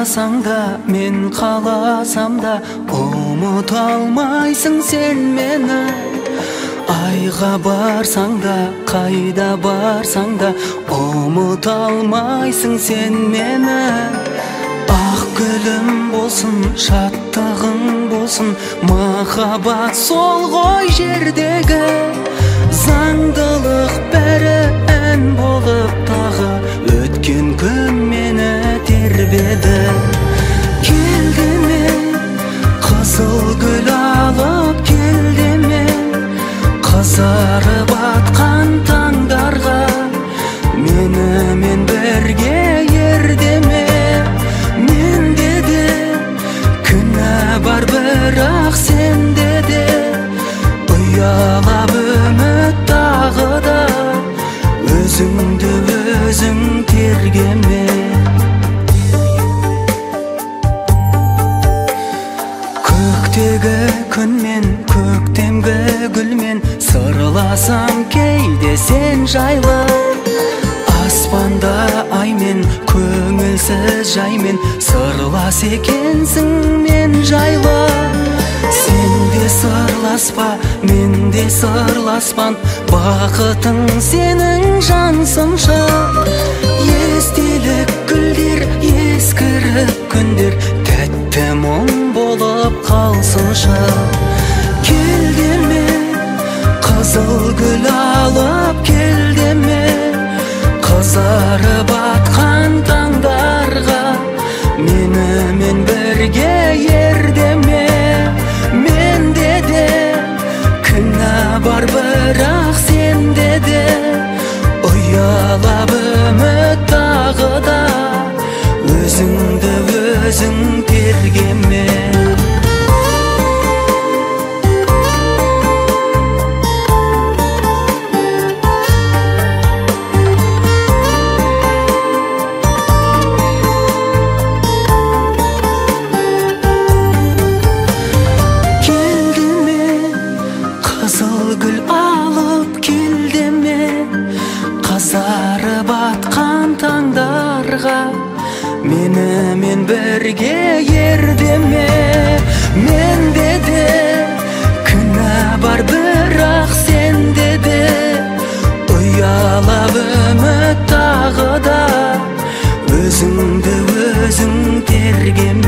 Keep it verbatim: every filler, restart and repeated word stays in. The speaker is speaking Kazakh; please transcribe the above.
қаласаң да, мен қаласам да, ұмыта алмайсың сен мені. Айға барсаң да, қайда барсаң да, ұмыта алмайсың сен мені. Ақ гүлім болсын, шаттығың болсын, махаббат сол ғой жердегі. Заңдылық бәрі ән болып тағы, өткен күн мені тербеді. Келді ме, қызыл гүл алып келді ме, қызарып атқан таңдарға, менімен бірге ерде ме. Менде де күнә бар, бірақ сенде де ұялап үміт тағы да, өзіңді өзің тергеме. Көктегі күнмен, көктемгі гүлмен сырласам кейде сен жайлы. Аспанда аймен, көңілсіз жаймен сырлас екенсің мен жайлы. Сен де сырласпа, мен де сырласпан, бақытың сенің жансыншы. Естелік гүлдер, ескіріп күндер, тәтті мұң болып қалсыншы. Келді ме, қызыл гүл алып келді ме, қызарып атқан таңдарға, менімен бірге ерде ме. Менде де күнә бар, бірақ сенде де ұялап үміт тағы да, өзіңді өзің тергеме. Қызарып атқан таңдарға, менімен бірге ерде ме. Менде де күнә бар, бірақ сенде де ұялап үміт тағы да, өзіңді өзің тергеме.